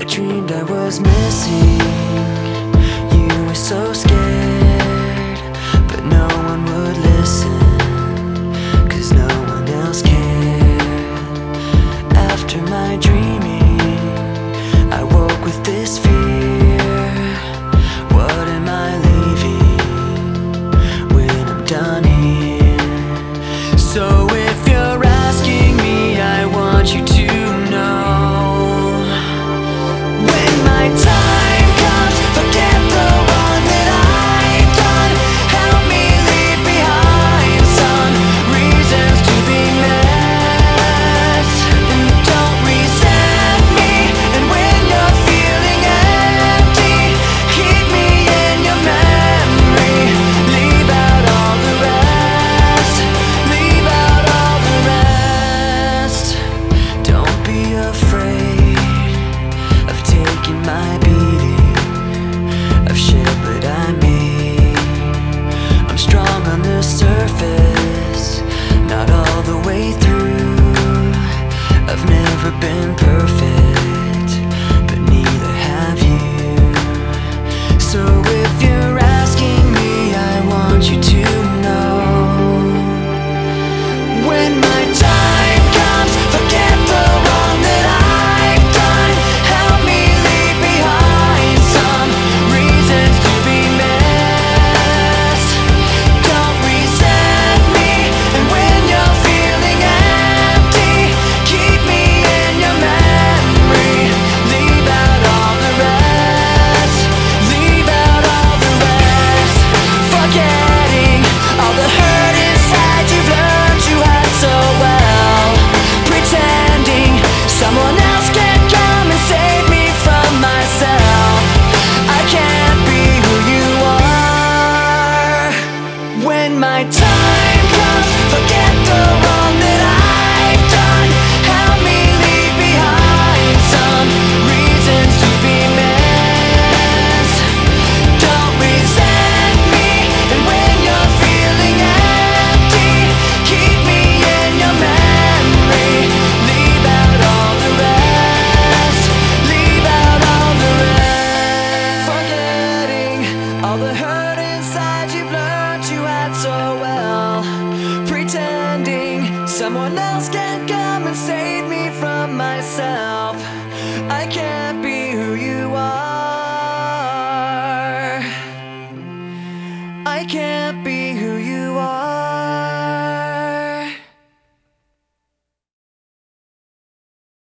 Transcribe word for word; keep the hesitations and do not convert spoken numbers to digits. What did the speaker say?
I dreamed I was missing. You were so scared, but no one would listen, 'cause no one else cared. After my dreaming, I woke with this fear. What am I leaving when I'm done here? So if you're asking me, I want you to know, when my time comes, forget the wrong that I've done. Help me leave behind some reasons to be met, and don't resent me. And when you're feeling empty, keep me in your memory. Leave out all the rest, leave out all the rest. Don't be afraid of taking my beating, of shit that I made. I'm strong on the surface, not all the way through. I've never been perfect, but neither have you. So if you're asking me, I want you to know, when my time comes, forget the wrong that I've done. Help me leave behind some reasons to be missed. Don't resent me. And when you're feeling empty, keep me in your memory. Leave out all the rest, leave out all the rest. Forgetting all the hurt inside you've learned you had so well. Pretending someone else can come and save me from myself. I can't be who you are. When my time comes, forget the wrong that I've done. Help me leave behind some reasons to be missed. Don't resent me. And when you're feeling empty, keep me in your memory. Leave out all the rest, leave out all the rest. Forgetting all the hurt inside you've learned you had so well. Pretending someone else can come and save me from myself. I can't be who you are. I can't